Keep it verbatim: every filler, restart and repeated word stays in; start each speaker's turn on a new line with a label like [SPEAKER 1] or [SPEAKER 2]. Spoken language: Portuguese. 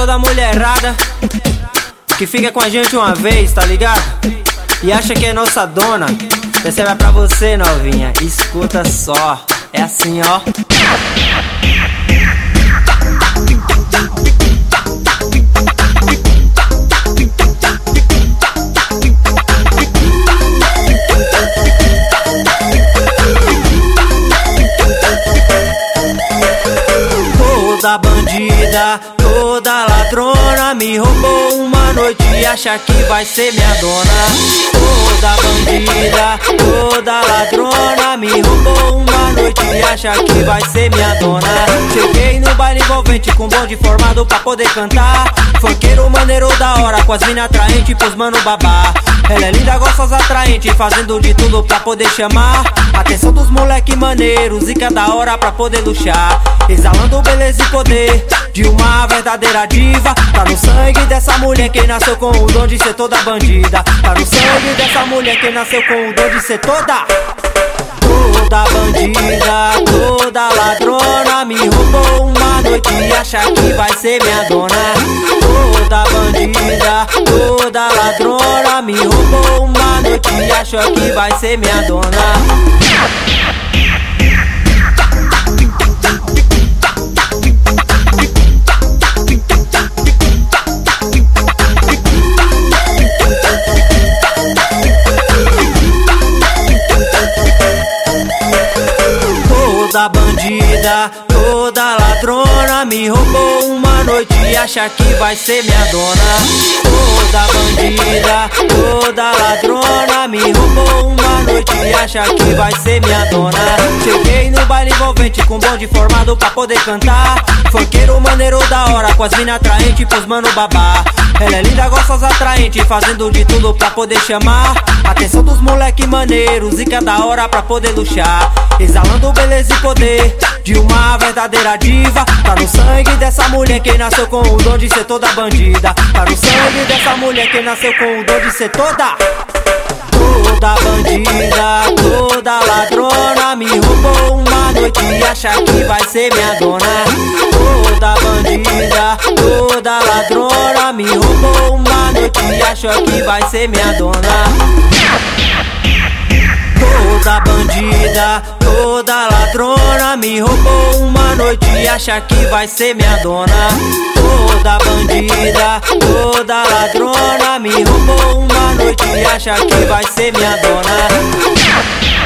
[SPEAKER 1] toda mulherada que fica com a gente uma vez, tá ligado? E acha que é nossa dona. Essa vai pra você, novinha, escuta só. É assim, ó. Toda bandida, toda ladrona me roubou uma noite e acha que vai ser minha dona. Toda bandida, toda ladrona me roubou uma noite e acha que vai ser minha dona. Cheguei no baile envolvente com bonde formado pra poder cantar. Funkeiro maneiro da hora, com as mina atraente pros mano babá. Ela é linda, gostosa, atraente, fazendo de tudo pra poder chamar atenção dos moleque maneiros e cada hora pra poder luxar. Exalando beleza e poder de uma verdadeira diva. Tá no sangue dessa mulher quem nasceu com o dom de ser toda bandida. Tá no sangue dessa mulher quem nasceu com o dom de ser toda Toda bandida, toda ladrona me roubou uma noite e acha que vai ser minha dona. Toda bandida, toda ladrona me roubou uma noite e acha que vai ser minha dona. Toda bandida, toda ladrona me roubou uma noite e acha que vai ser minha dona. Toda bandida, toda ladrona me roubou uma noite e acha que vai ser minha dona. Cheguei no baile envolvente com bonde formado pra poder cantar. Funkeiro maneiro da hora, com as mina atraente pros mano babá. Ela é linda, gostosa, atraente, fazendo de tudo pra poder chamar atenção dos moleque maneiros e cada hora pra poder luxar. Exalando beleza e poder de uma verdadeira diva. Tá no sangue dessa mulher quem nasceu com o dom de ser toda bandida. Tá no sangue dessa mulher quem nasceu com o dom de ser toda Toda bandida, toda ladrona me roubou uma noite e acha que vai ser minha dona. Toda bandida, toda ladrona me roubou uma noite e acha que vai ser minha dona. Toda bandida, toda ladrona me roubou uma noite e acha que vai ser minha dona. Toda bandida, toda ladrona me roubou uma noite e acha que vai ser minha dona.